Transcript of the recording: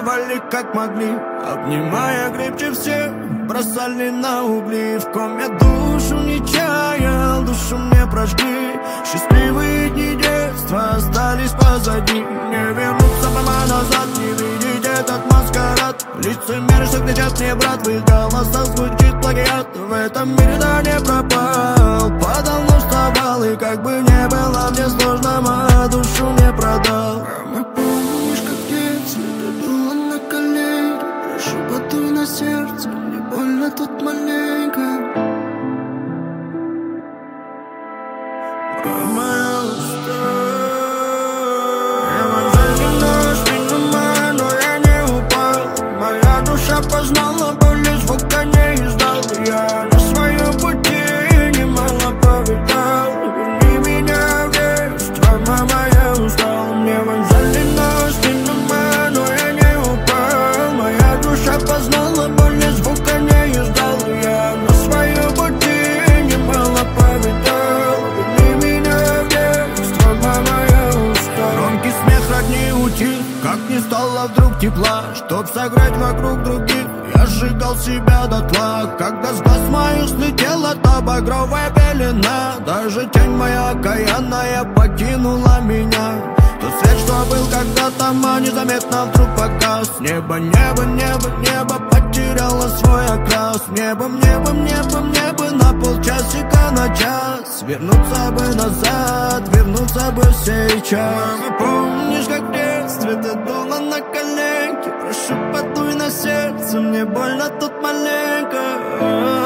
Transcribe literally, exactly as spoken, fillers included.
Целовали как могли, обнимая крепче всех, бросали на угли. В коме душу не чаял, душу мне прожгли. Счастливые дни детства остались позади. Не вернуться прямо назад, не видеть этот маскарад. Лицемеры, что кричат мне, брат, в их голосах звучит плагиат. В этом мире да не пропал, падал, но вставал. И как бы не было мне сложно, мою душу мне продал. Мама, помнишь, как в детстве ты была на коленях? Прошу, подуй на сердце, мне больно тут маленько. Мама, я устал. Евангелина спина, но я не упал. Моя душа познала боль, и звука не издал. Я на своем пути немало повидал. Верни меня в детство, мама, я устал. Евангелина спина, но я не упал. Моя душа познала боль, и звука не издал. Я на своем пути немало повидал. Громкий смех родни утих, как не стало вдруг тепла. Чтоб согреть вокруг других, я сжигал себя дотла. Когда с глаз моих слетела та багровая пелена, даже тень моя окаянная покинула меня. Тот свет, что был когда-то, а незаметно вдруг погас. Небо, небо, небо, небо потеряло свой окрас. Небом, небом, небом, небо на полчасика на час. Вернуться бы назад, вернуться бы сейчас. Мама, помнишь, как в детстве ты дула на коленки? Прошу, подуй на сердце, мне больно тут маленько.